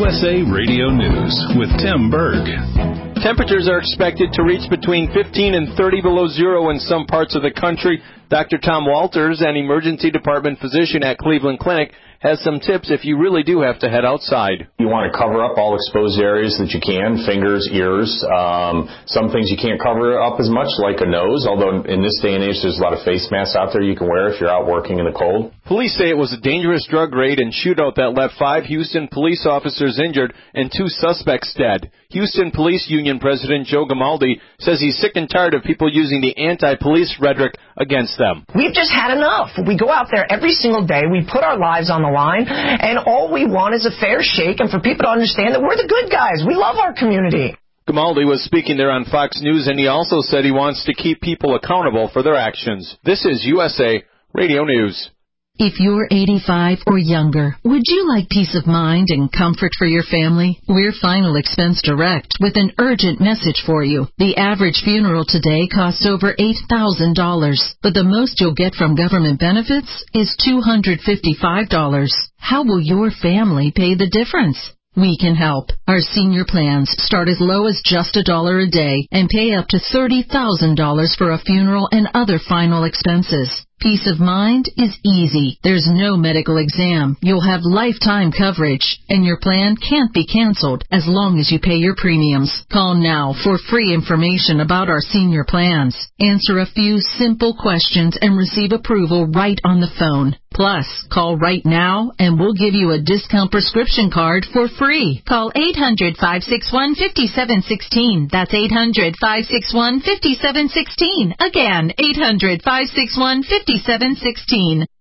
USA Radio News with Tim Berg. Temperatures are expected to reach between 15 and 30 below zero in some parts of the country. Dr. Tom Walters, an emergency department physician at Cleveland Clinic, has some tips if you really do have to head outside. You want to cover up all exposed areas that you can, fingers, ears. Some things you can't cover up as much, like a nose, although in this day and age there's a lot of face masks out there you can wear if you're out working in the cold. Police say it was a dangerous drug raid and shootout that left 5 Houston police officers injured and 2 suspects dead. Houston Police Union President Joe Gamaldi says he's sick and tired of people using the anti-police rhetoric against them. We've just had enough. We go out there every single day, we put our lives on the line, and all we want is a fair shake and for people to understand that we're the good guys. We love our community. Gamaldi was speaking there on Fox News, and he also said he wants to keep people accountable for their actions. This is USA Radio News. If you're 85 or younger, would you like peace of mind and comfort for your family? We're Final Expense Direct with an urgent message for you. The average funeral today costs over $8,000, but the most you'll get from government benefits is $255. How will your family pay the difference? We can help. Our senior plans start as low as just $1 a day and pay up to $30,000 for a funeral and other final expenses. Peace of mind is easy. There's no medical exam. You'll have lifetime coverage, and your plan can't be canceled as long as you pay your premiums. Call now for free information about our senior plans. Answer a few simple questions and receive approval right on the phone. Plus, call right now and we'll give you a discount prescription card for free. Call 800-561-5716. That's 800-561-5716. Again, 800-561-5716.